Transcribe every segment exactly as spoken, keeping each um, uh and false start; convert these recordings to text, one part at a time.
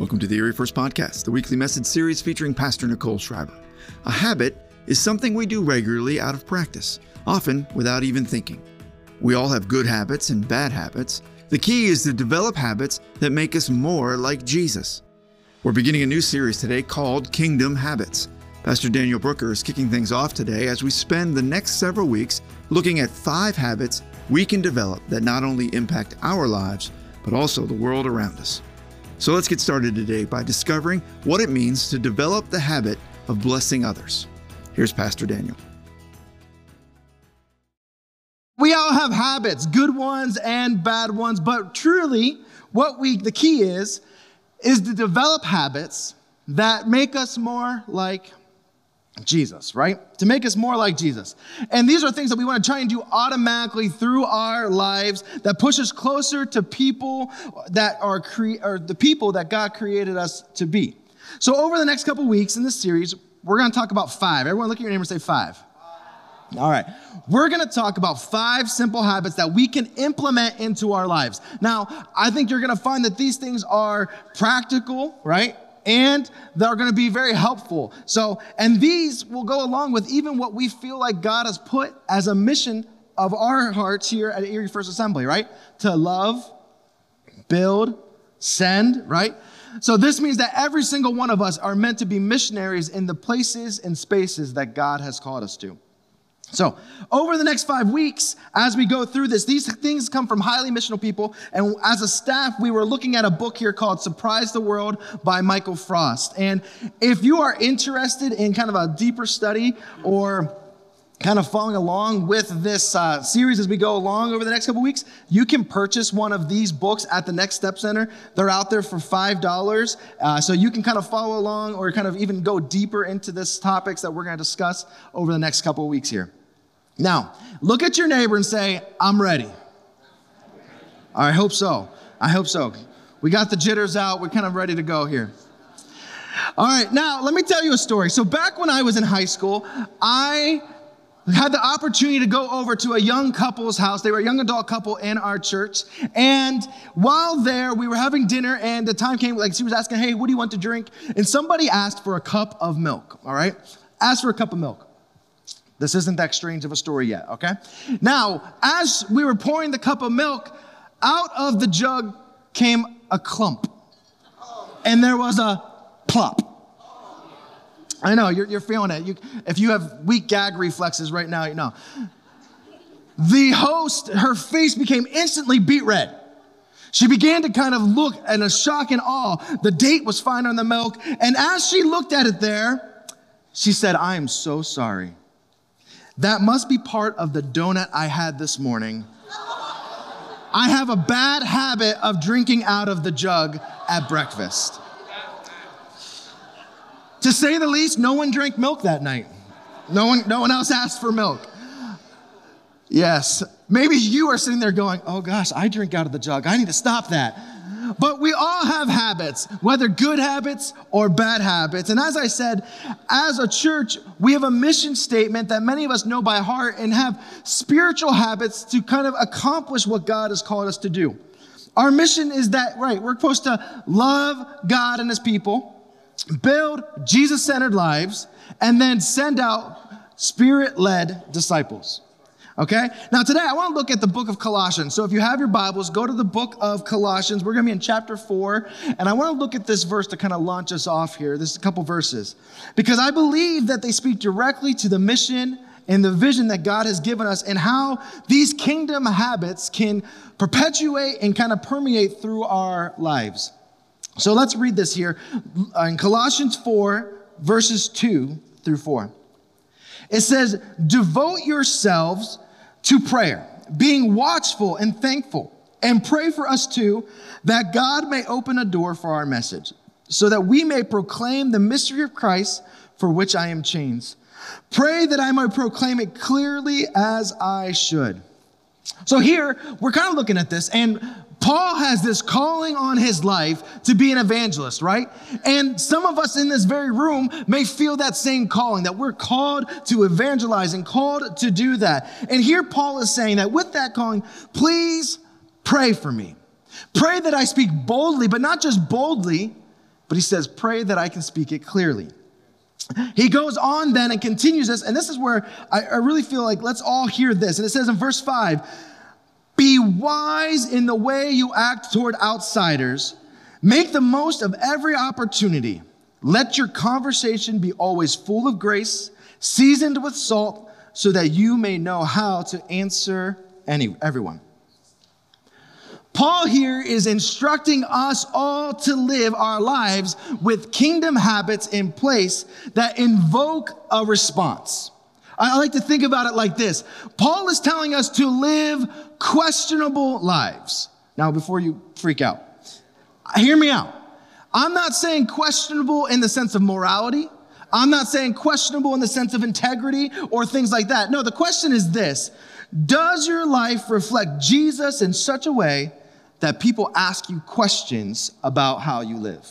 Welcome to the Erie First Podcast, the weekly message series featuring Pastor Nicole Schreiber. A habit is something we do regularly out of practice, often without even thinking. We all have good habits and bad habits. The key is to develop habits that make us more like Jesus. We're beginning a new series today called Kingdom Habits. Pastor Daniel Brooker is kicking things off today as we spend the next several weeks looking at five habits we can develop that not only impact our lives, but also the world around us. So let's get started today by discovering what it means to develop the habit of blessing others. Here's Pastor Daniel. We all have habits, good ones and bad ones, but truly what we, the key is, is to develop habits that make us more like Jesus, right? To make us more like Jesus. And these are things that we want to try and do automatically through our lives that push us closer to people that are cre- or the people that God created us to be. So over the next couple weeks in this series, we're going to talk about five. Everyone look at your neighbor and say five. All right. We're going to talk about five simple habits that we can implement into our lives. Now, I think you're going to find that these things are practical, right? And they're going to be very helpful. So, and these will go along with even what we feel like God has put as a mission of our hearts here at Erie First Assembly, right? To love, build, send, right? So this means that every single one of us are meant to be missionaries in the places and spaces that God has called us to. So over the next five weeks, as we go through this, these things come from highly missional people. And as a staff, we were looking at a book here called Surprise the World by Michael Frost. And if you are interested in kind of a deeper study or kind of following along with this uh, series as we go along over the next couple weeks, you can purchase one of these books at the Next Step Center. They're out there for five dollars. Uh, so you can kind of follow along or kind of even go deeper into this topics that we're going to discuss over the next couple of weeks here. Now, look at your neighbor and say, I'm ready. I hope so. I hope so. We got the jitters out. We're kind of ready to go here. All right. Now, let me tell you a story. So back when I was in high school, I had the opportunity to go over to a young couple's house. They were a young adult couple in our church. And while there, we were having dinner, and the time came, like she was asking, hey, what do you want to drink? And somebody asked for a cup of milk, all right? Asked for a cup of milk. This isn't that strange of a story yet, okay? Now, as we were pouring the cup of milk, out of the jug came a clump. And there was a plop. I know, you're, you're feeling it. You, if you have weak gag reflexes right now, you know. The host, her face became instantly beet red. She began to kind of look in a shock and awe. The date was fine on the milk. And as she looked at it there, she said, I am so sorry. That must be part of the donut I had this morning. I have a bad habit of drinking out of the jug at breakfast. To say the least, no one drank milk that night. No one, no one else asked for milk. Yes, maybe you are sitting there going, oh gosh, I drink out of the jug. I need to stop that. But we all have habits, whether good habits or bad habits. And as I said, as a church, we have a mission statement that many of us know by heart and have spiritual habits to kind of accomplish what God has called us to do. Our mission is that, right, we're supposed to love God and his people, build Jesus-centered lives, and then send out spirit-led disciples. Okay? Now today I want to look at the book of Colossians. So if you have your Bibles, go to the book of Colossians. We're going to be in chapter four. And I want to look at this verse to kind of launch us off here. There's a couple verses. Because I believe that they speak directly to the mission and the vision that God has given us and how these kingdom habits can perpetuate and kind of permeate through our lives. So let's read this here in Colossians four, verses two through four. It says, devote yourselves to prayer, being watchful and thankful, and pray for us too, that God may open a door for our message, so that we may proclaim the mystery of Christ, for which I am chained. Pray that I might proclaim it clearly as I should. So here, we're kind of looking at this, and Paul has this calling on his life to be an evangelist, right? And some of us in this very room may feel that same calling, that we're called to evangelize and called to do that. And here Paul is saying that with that calling, please pray for me. Pray that I speak boldly, but not just boldly, But he says, pray that I can speak it clearly. He goes on then and continues this, and this is where I, I really feel like let's all hear this. And it says in verse five, be wise in the way you act toward outsiders. Make the most of every opportunity. Let your conversation be always full of grace, seasoned with salt, so that you may know how to answer any, everyone. Paul here is instructing us all to live our lives with kingdom habits in place that invoke a response. I like to think about it like this. Paul is telling us to live questionable lives. Now, before you freak out, hear me out. I'm not saying questionable in the sense of morality. I'm not saying questionable in the sense of integrity or things like that. No, the question is this. Does your life reflect Jesus in such a way that people ask you questions about how you live?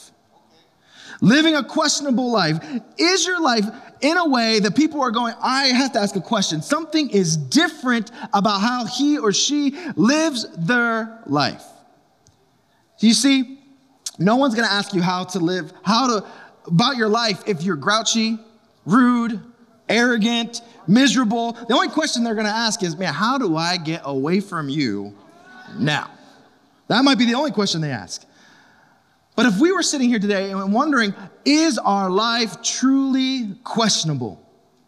Living a questionable life. Is your life in a way that people are going, I have to ask a question. Something is different about how he or she lives their life. Do you see? No one's going to ask you how to live, how to, about your life if you're grouchy, rude, arrogant, miserable. The only question they're going to ask is, man, how do I get away from you now? That might be the only question they ask. But if we were sitting here today and wondering, is our life truly questionable?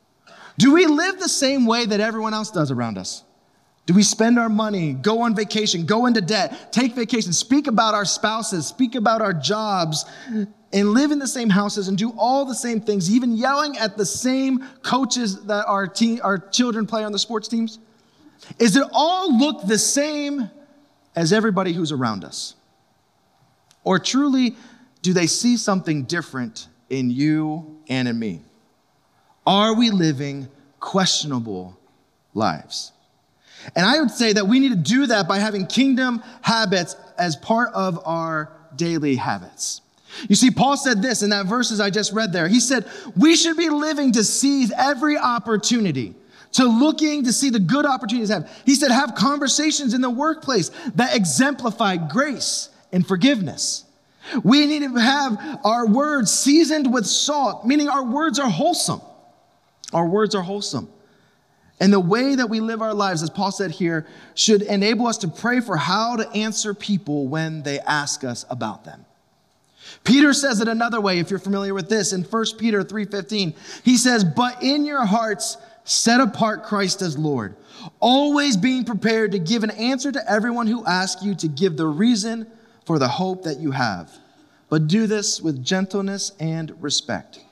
Do we live the same way that everyone else does around us? Do we spend our money, go on vacation, go into debt, take vacation, speak about our spouses, speak about our jobs, and live in the same houses and do all the same things, even yelling at the same coaches that our, teen, our children play on the sports teams? Is it all look the same as everybody who's around us? Or truly, do they see something different in you and in me? Are we living questionable lives? And I would say that we need to do that by having kingdom habits as part of our daily habits. You see, Paul said this in that verses I just read there. He said, we should be living to seize every opportunity, to looking to see the good opportunities to have. He said, have conversations in the workplace that exemplify grace and forgiveness. We need to have our words seasoned with salt, meaning our words are wholesome. Our words are wholesome. And the way that we live our lives, as Paul said here, should enable us to pray for how to answer people when they ask us about them. Peter says it another way, if you're familiar with this, in First Peter three fifteen. He says, but in your hearts, set apart Christ as Lord, always being prepared to give an answer to everyone who asks you to give the reason for the hope that you have. But do this with gentleness and respect.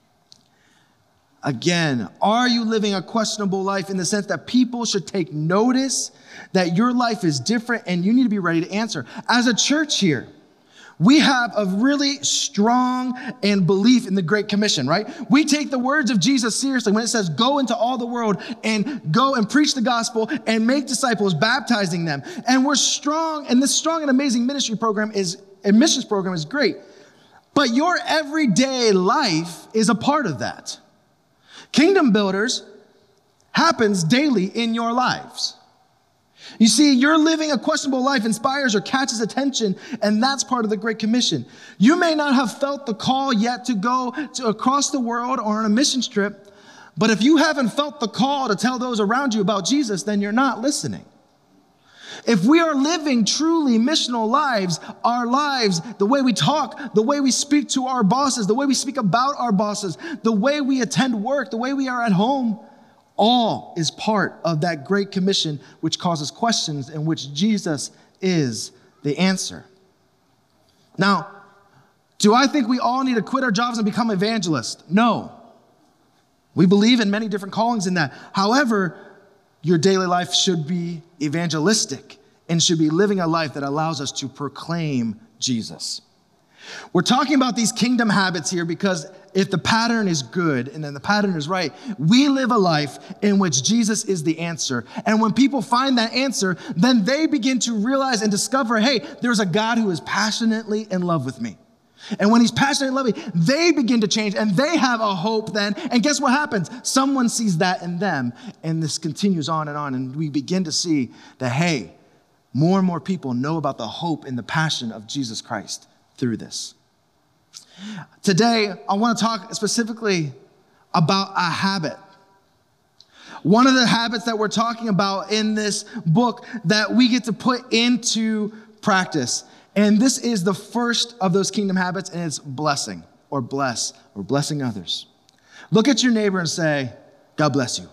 Again, are you living a questionable life in the sense that people should take notice that your life is different and you need to be ready to answer? As a church here, we have a really strong and belief in the Great Commission, right? We take the words of Jesus seriously when it says, go into all the world and go and preach the gospel and make disciples, baptizing them. And we're strong, and this strong and amazing ministry program is, and missions program is great. But your everyday life is a part of that. Kingdom Builders happens daily in your lives. You see, you're living a questionable life inspires or catches attention, and that's part of the Great Commission. You may not have felt the call yet to go to across the world or on a mission trip, but if you haven't felt the call to tell those around you about Jesus, then you're not listening. If we are living truly missional lives, our lives, the way we talk, the way we speak to our bosses, the way we speak about our bosses, the way we attend work, the way we are at home, all is part of that Great Commission, which causes questions in which Jesus is the answer. Now, do I think we all need to quit our jobs and become evangelists? No. We believe in many different callings in that. However, your daily life should be evangelistic and should be living a life that allows us to proclaim Jesus. We're talking about these kingdom habits here because if the pattern is good and then the pattern is right, we live a life in which Jesus is the answer. And when people find that answer, then they begin to realize and discover, hey, there's a God who is passionately in love with me. And when he's passionate and loving, they begin to change and they have a hope then. And guess what happens? Someone sees that in them. And this continues on and on. And we begin to see that, hey, more and more people know about the hope and the passion of Jesus Christ through this. Today, I want to talk specifically about a habit. One of the habits that we're talking about in this book that we get to put into practice. And this is the first of those kingdom habits, and it's blessing or bless or blessing others. Look at your neighbor and say, God bless you.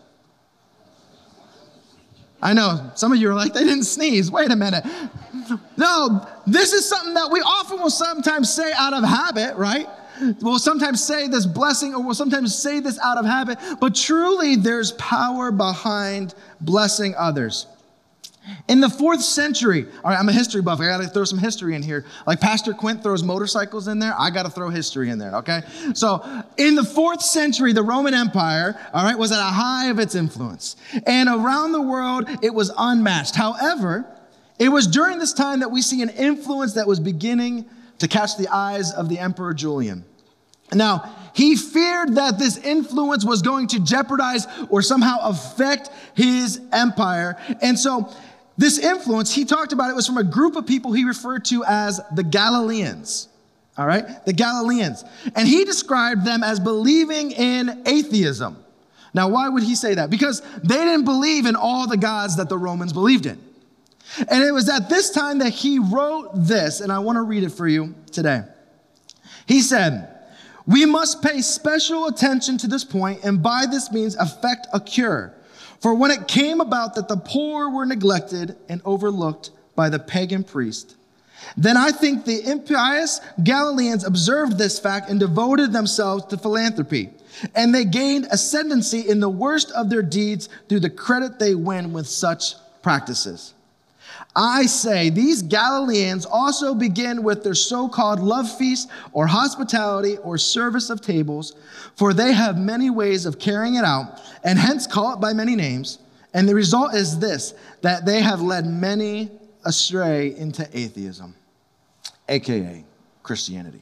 I know some of you are like, they didn't sneeze. Wait a minute. No, this is something that we often will sometimes say out of habit, right? We'll sometimes say this blessing, or we'll sometimes say this out of habit, but truly there's power behind blessing others. In the fourth century, all right, I'm a history buff. I got to throw some history in here. Like Pastor Quint throws motorcycles in there, I got to throw history in there, okay? So in the fourth century, the Roman Empire, all right, was at a high of its influence. And around the world, it was unmatched. However, it was during this time that we see an influence that was beginning to catch the eyes of the Emperor Julian. Now, he feared that this influence was going to jeopardize or somehow affect his empire. And so this influence, he talked about it, was from a group of people he referred to as the Galileans. All right? The Galileans. And he described them as believing in atheism. Now, why would he say that? Because they didn't believe in all the gods that the Romans believed in. And it was at this time that he wrote this, and I want to read it for you today. He said, "We must pay special attention to this point, and by this means effect a cure. For when it came about that the poor were neglected and overlooked by the pagan priest, then I think the impious Galileans observed this fact and devoted themselves to philanthropy. And they gained ascendancy in the worst of their deeds through the credit they win with such practices. I say these Galileans also begin with their so-called love feast or hospitality or service of tables, for they have many ways of carrying it out, and hence call it by many names. And the result is this, that they have led many astray into atheism, A K A Christianity."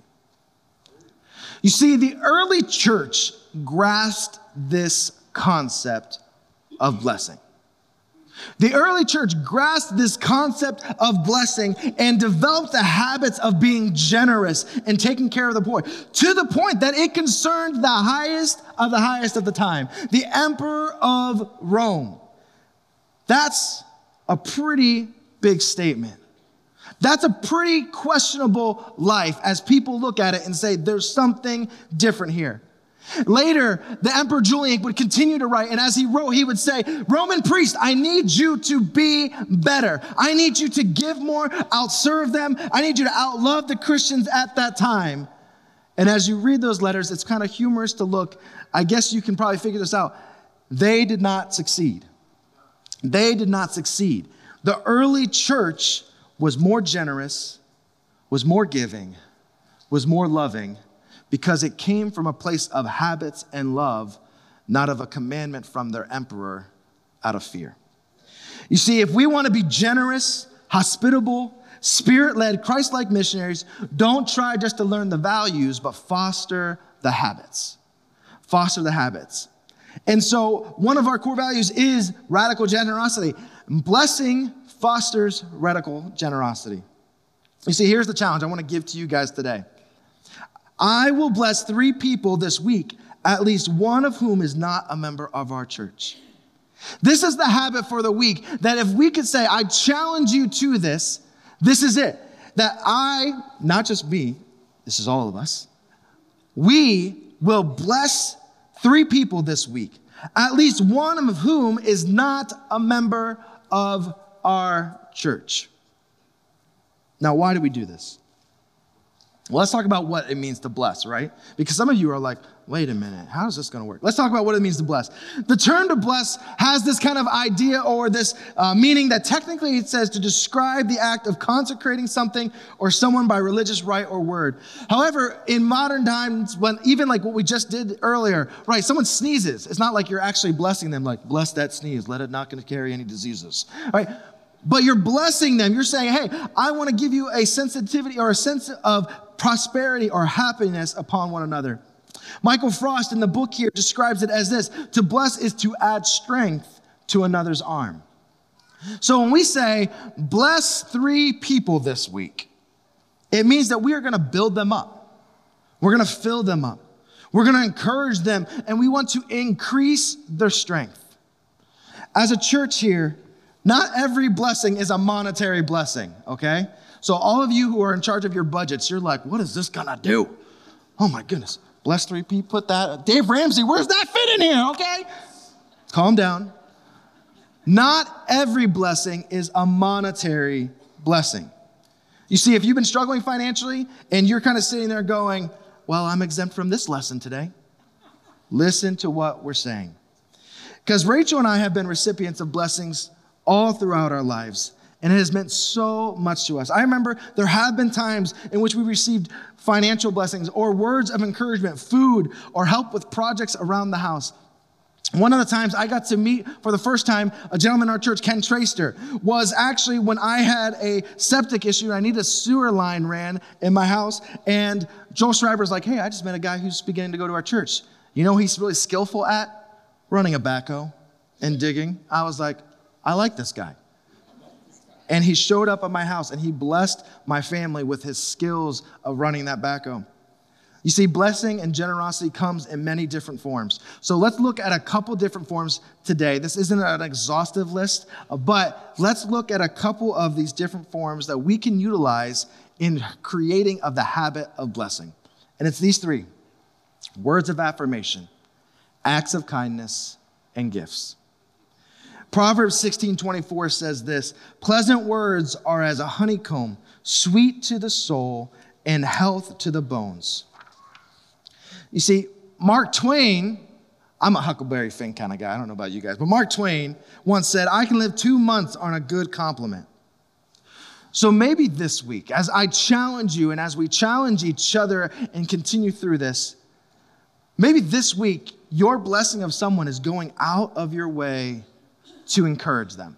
You see, the early church grasped this concept of blessing. The early church grasped this concept of blessing and developed the habits of being generous and taking care of the poor, to the point that it concerned the highest of the highest of the time, the Emperor of Rome. That's a pretty big statement. That's a pretty questionable life as people look at it and say, there's something different here. Later, the Emperor Julian would continue to write, and as he wrote, he would say, "Roman priest, I need you to be better. I need you to give more, outserve them. I need you to outlove the Christians at that time." And as you read those letters, it's kind of humorous to look. I guess you can probably figure this out. They did not succeed. They did not succeed. The early church was more generous, was more giving, was more loving, because it came from a place of habits and love, not of a commandment from their emperor out of fear. You see, if we want to be generous, hospitable, Spirit-led, Christ-like missionaries, don't try just to learn the values, but foster the habits. Foster the habits. And so one of our core values is radical generosity. Blessing fosters radical generosity. You see, here's the challenge I want to give to you guys today. I will bless three people this week, at least one of whom is not a member of our church. This is the habit for the week, that if we could say, I challenge you to this, this is it. That I, not just me, this is all of us, we will bless three people this week, at least one of whom is not a member of our church. Now, why do we do this? Well, let's talk about what it means to bless, right? Because some of you are like, wait a minute, how is this going to work? Let's talk about what it means to bless. The term to bless has this kind of idea or this uh, meaning that technically it says to describe the act of consecrating something or someone by religious rite or word. However, in modern times, when even like what we just did earlier, right, someone sneezes, it's not like you're actually blessing them, like, bless that sneeze, let it not going to carry any diseases, right? But you're blessing them. You're saying, hey, I want to give you a sensitivity or a sense of prosperity or happiness upon one another. Michael Frost in the book here describes it as this: to bless is to add strength to another's arm. So when we say, bless three people this week, it means that we are going to build them up. We're going to fill them up. We're going to encourage them, and we want to increase their strength. As a church here, not every blessing is a monetary blessing, okay? So all of you who are in charge of your budgets, you're like, what is this going to do? Oh my goodness. Bless three P, put that. Dave Ramsey, where's that fit in here, okay? Calm down. Not every blessing is a monetary blessing. You see, if you've been struggling financially and you're kind of sitting there going, well, I'm exempt from this lesson today. Listen to what we're saying. Because Rachel and I have been recipients of blessings all throughout our lives, and it has meant so much to us. I remember there have been times in which we received financial blessings or words of encouragement, food, or help with projects around the house. One of the times I got to meet for the first time a gentleman in our church, Ken Traster, was actually when I had a septic issue. I needed a sewer line ran in my house. And Joel Schreiber's like, hey, I just met a guy who's beginning to go to our church. You know what he's really skillful at? Running a backhoe and digging. I was like, I like this guy. And he showed up at my house and he blessed my family with his skills of running that backhoe. You see, blessing and generosity comes in many different forms. So let's look at a couple different forms today. This isn't an exhaustive list, but let's look at a couple of these different forms that we can utilize in creating of the habit of blessing. And it's these three: words of affirmation, acts of kindness, and gifts. Proverbs sixteen twenty-four says this: pleasant words are as a honeycomb, sweet to the soul and health to the bones. You see, Mark Twain, I'm a Huckleberry Finn kind of guy. I don't know about you guys, but Mark Twain once said, I can live two months on a good compliment. So maybe this week, as I challenge you and as we challenge each other and continue through this, maybe this week, your blessing of someone is going out of your way to encourage them.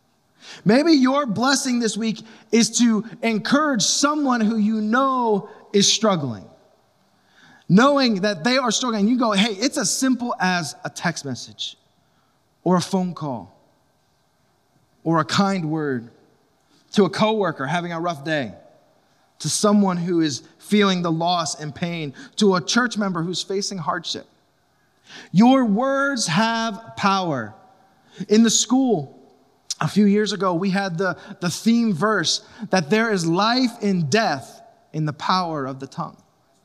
Maybe your blessing this week is to encourage someone who you know is struggling. Knowing that they are struggling, you go, hey, it's as simple as a text message or a phone call or a kind word to a coworker having a rough day, to someone who is feeling the loss and pain, to a church member who's facing hardship. Your words have power. In the school, a few years ago, we had the, the theme verse that there is life and death in the power of the tongue.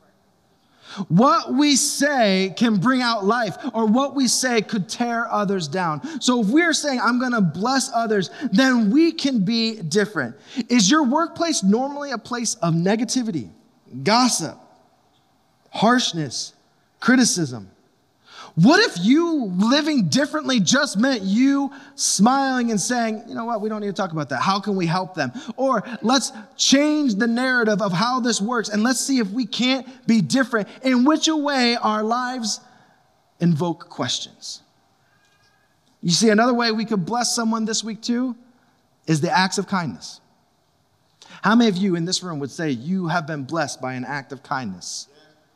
What we say can bring out life, or what we say could tear others down. So if we're saying, I'm going to bless others, then we can be different. Is your workplace normally a place of negativity, gossip, harshness, criticism? What if you living differently just meant you smiling and saying, you know what, we don't need to talk about that. How can we help them? Or let's change the narrative of how this works and let's see if we can't be different in which way our lives invoke questions. You see, another way we could bless someone this week too is the acts of kindness. How many of you in this room would say you have been blessed by an act of kindness?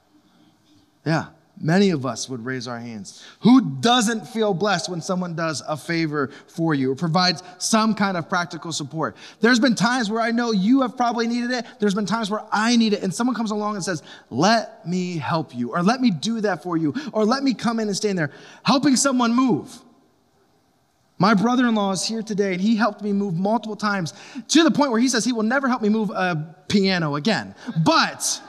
Yeah. Many of us would raise our hands. Who doesn't feel blessed when someone does a favor for you or provides some kind of practical support? There's been times where I know you have probably needed it. There's been times where I need it, and someone comes along and says, let me help you, or let me do that for you, or let me come in and stand there. Helping someone move. My brother-in-law is here today, and he helped me move multiple times to the point where he says he will never help me move a piano again. But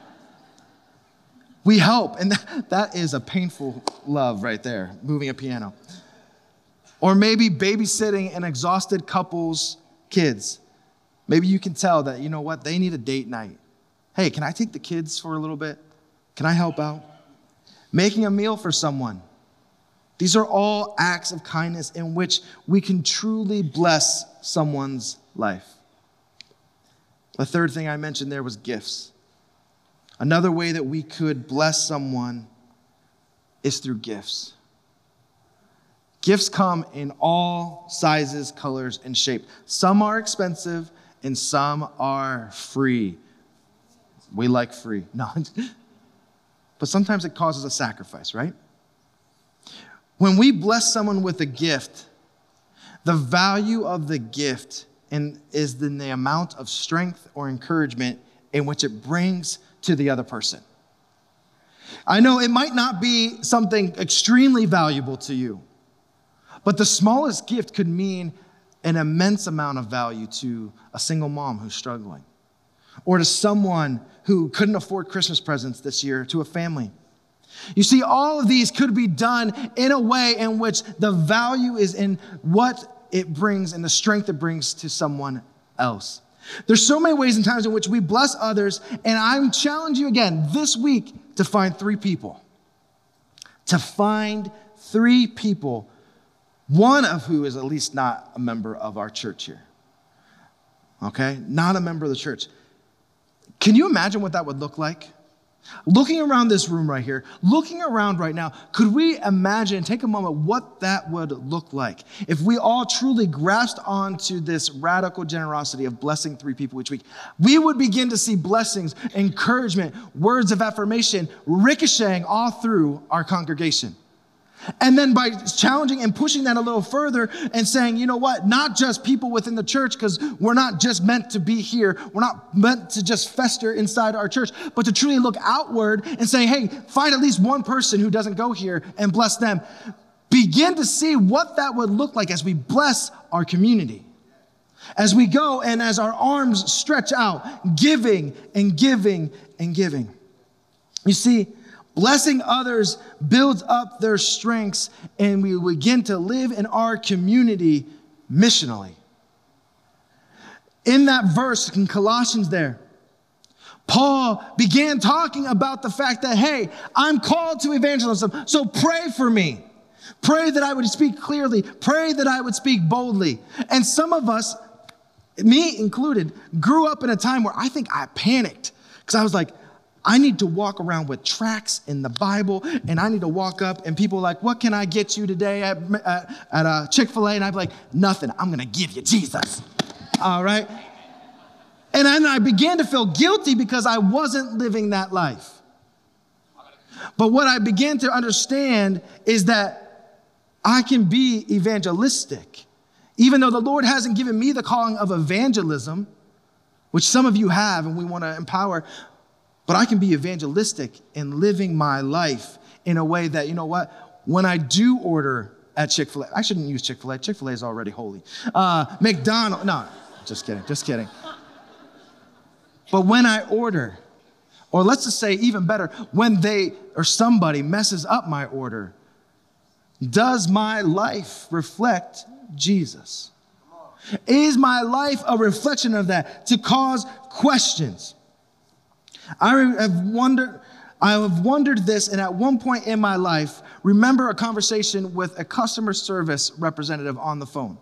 we help, and that, that is a painful love right there, moving a piano. Or maybe babysitting an exhausted couple's kids. Maybe you can tell that, you know what, they need a date night. Hey, can I take the kids for a little bit? Can I help out? Making a meal for someone. These are all acts of kindness in which we can truly bless someone's life. The third thing I mentioned there was gifts. Another way that we could bless someone is through gifts. Gifts come in all sizes, colors, and shapes. Some are expensive and some are free. We like free. No. But sometimes it causes a sacrifice, right? When we bless someone with a gift, the value of the gift in, is in the amount of strength or encouragement in which it brings to the other person. I know it might not be something extremely valuable to you, but the smallest gift could mean an immense amount of value to a single mom who's struggling, or to someone who couldn't afford Christmas presents this year, to a family. You see, all of these could be done in a way in which the value is in what it brings and the strength it brings to someone else. There's so many ways and times in which we bless others, and I'm challenging you again this week to find three people. To find three people, one of who is at least not a member of our church here. Okay? Not a member of the church. Can you imagine what that would look like? Looking around this room right here, looking around right now, could we imagine, take a moment, what that would look like if we all truly grasped onto this radical generosity of blessing three people each week? We would begin to see blessings, encouragement, words of affirmation ricocheting all through our congregation. And then by challenging and pushing that a little further and saying, you know what, not just people within the church, because we're not just meant to be here. We're not meant to just fester inside our church, but to truly look outward and say, hey, find at least one person who doesn't go here and bless them. Begin to see what that would look like as we bless our community. As we go and as our arms stretch out, giving and giving and giving. You see, blessing others builds up their strengths, and we begin to live in our community missionally. In that verse in Colossians there, Paul began talking about the fact that, hey, I'm called to evangelism, so pray for me. Pray that I would speak clearly. Pray that I would speak boldly. And some of us, me included, grew up in a time where I think I panicked because I was like, I need to walk around with tracts in the Bible, and I need to walk up, and people are like, what can I get you today at, at, at a Chick-fil-A? And I'd be like, nothing. I'm going to give you Jesus. All right? And then I began to feel guilty because I wasn't living that life. But what I began to understand is that I can be evangelistic. Even though the Lord hasn't given me the calling of evangelism, which some of you have, and we want to empower, but I can be evangelistic in living my life in a way that, you know what, when I do order at Chick-fil-A, I shouldn't use Chick-fil-A. Chick-fil-A is already holy. Uh, McDonald's, no, just kidding, just kidding. But when I order, or let's just say even better, when they or somebody messes up my order, does my life reflect Jesus? Is my life a reflection of that to cause questions? I have wondered, I have wondered this, and at one point in my life, remember a conversation with a customer service representative on the phone,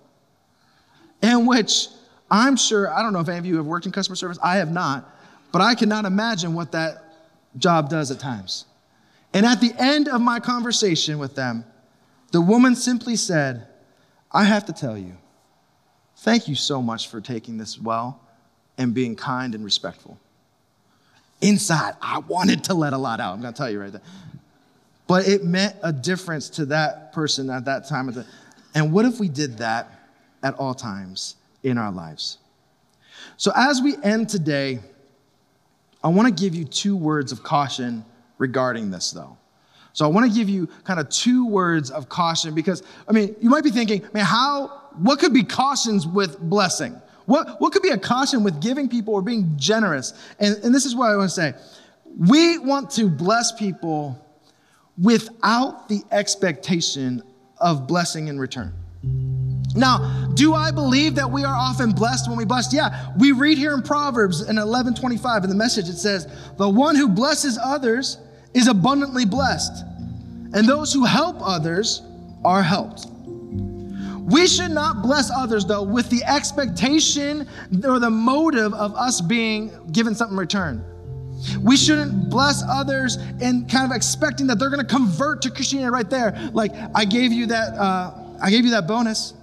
in which I'm sure, I don't know if any of you have worked in customer service, I have not, but I cannot imagine what that job does at times. And at the end of my conversation with them, the woman simply said, I have to tell you, thank you so much for taking this well and being kind and respectful. Inside, I wanted to let a lot out. I'm going to tell you right there. But it meant a difference to that person at that time. And what if we did that at all times in our lives? So as we end today, I want to give you two words of caution regarding this, though. So I want to give you kind of two words of caution because, I mean, you might be thinking, man, how, what could be cautions with blessing? What, what could be a caution with giving people or being generous? And, and this is what I want to say. We want to bless people without the expectation of blessing in return. Now, do I believe that we are often blessed when we bless? Yeah, we read here in Proverbs in eleven twenty-five in the Message, it says, the one who blesses others is abundantly blessed, and those who help others are helped. We should not bless others, though, with the expectation or the motive of us being given something in return. We shouldn't bless others and kind of expecting that they're going to convert to Christianity right there. Like, I gave you that, uh, I gave you that bonus.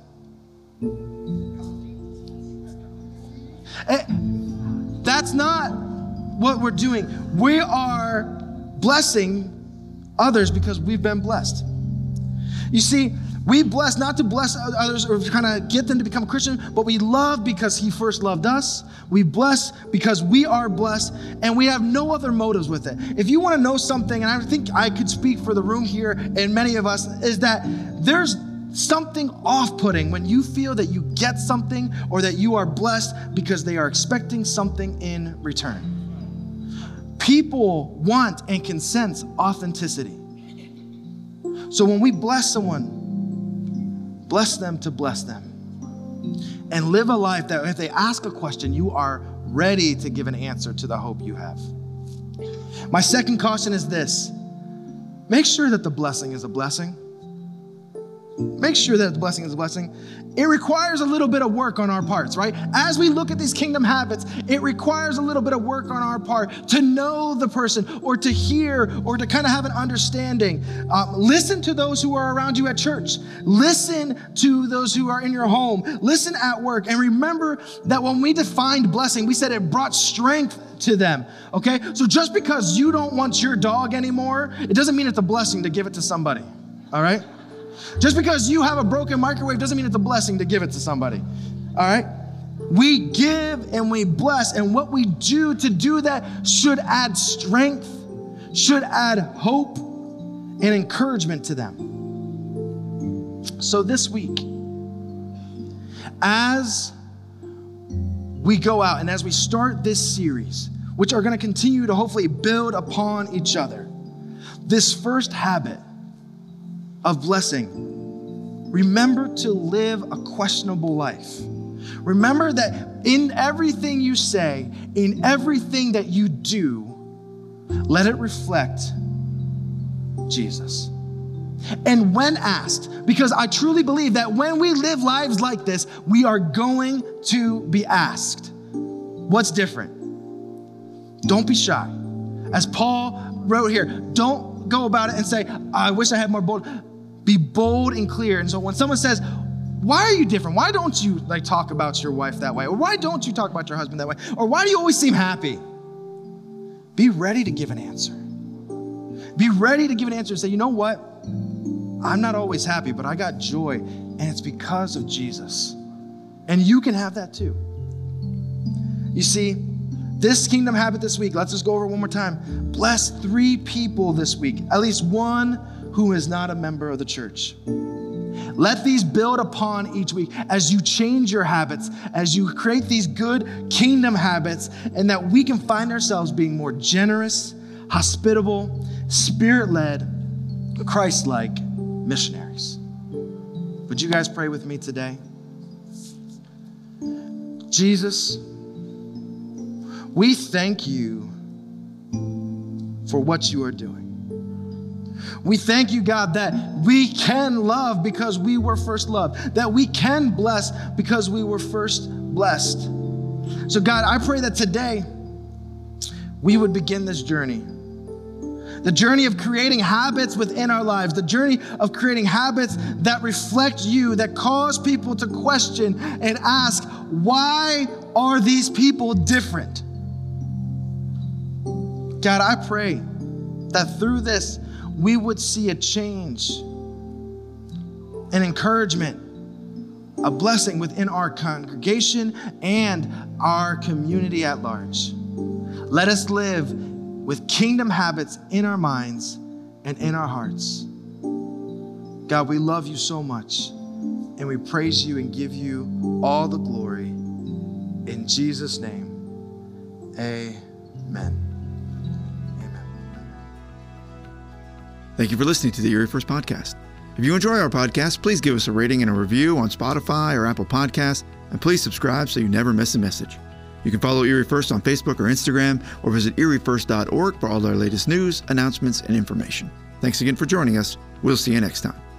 And that's not what we're doing. We are blessing others because we've been blessed. You see, We bless not to bless others or kind of get them to become a Christian, but we love because he first loved us. We bless because we are blessed, and we have no other motives with it. If you want to know something, and I think I could speak for the room here and many of us, is that there's something off-putting when you feel that you get something or that you are blessed because they are expecting something in return. People want and can sense authenticity. So when we bless someone, bless them to bless them. And live a life that if they ask a question, you are ready to give an answer to the hope you have. My second caution is this. Make sure that the blessing is a blessing. Make sure that the blessing is a blessing. It requires a little bit of work on our parts, right? As we look at these kingdom habits, it requires a little bit of work on our part to know the person or to hear or to kind of have an understanding. Um, listen to those who are around you at church. Listen to those who are in your home. Listen at work. And remember that when we defined blessing, we said it brought strength to them, okay? So just because you don't want your dog anymore, it doesn't mean it's a blessing to give it to somebody, all right? Just because you have a broken microwave doesn't mean it's a blessing to give it to somebody, all right? We give and we bless, and what we do to do that should add strength, should add hope and encouragement to them. So this week, as we go out and as we start this series, which are going to continue to hopefully build upon each other, this first habit of blessing, remember to live a questionable life. Remember that in everything you say, in everything that you do, let it reflect Jesus. And when asked, because I truly believe that when we live lives like this, we are going to be asked, what's different? Don't be shy. As Paul wrote here, don't go about it and say, I wish I had more bold. Be bold and clear. And so when someone says, why are you different? Why don't you like talk about your wife that way? Or why don't you talk about your husband that way? Or why do you always seem happy? Be ready to give an answer. Be ready to give an answer and say, you know what? I'm not always happy, but I got joy, and it's because of Jesus. And you can have that too. You see, this kingdom habit this week, let's just go over it one more time. Bless three people this week, at least one who is not a member of the church. Let these build upon each week as you change your habits, as you create these good kingdom habits, and that we can find ourselves being more generous, hospitable, spirit-led, Christ-like missionaries. Would you guys pray with me today? Jesus, we thank you for what you are doing. We thank you, God, that we can love because we were first loved, that we can bless because we were first blessed. So God, I pray that today we would begin this journey. The journey of creating habits within our lives, the journey of creating habits that reflect you, that cause people to question and ask, why are these people different? God, I pray that through this, we would see a change, an encouragement, a blessing within our congregation and our community at large. Let us live with kingdom habits in our minds and in our hearts. God, we love you so much, and we praise you and give you all the glory. In Jesus' name, amen. Thank you for listening to the Erie First Podcast. If you enjoy our podcast, please give us a rating and a review on Spotify or Apple Podcasts, and please subscribe so you never miss a message. You can follow Erie First on Facebook or Instagram, or visit erie first dot org for all our latest news, announcements, and information. Thanks again for joining us. We'll see you next time.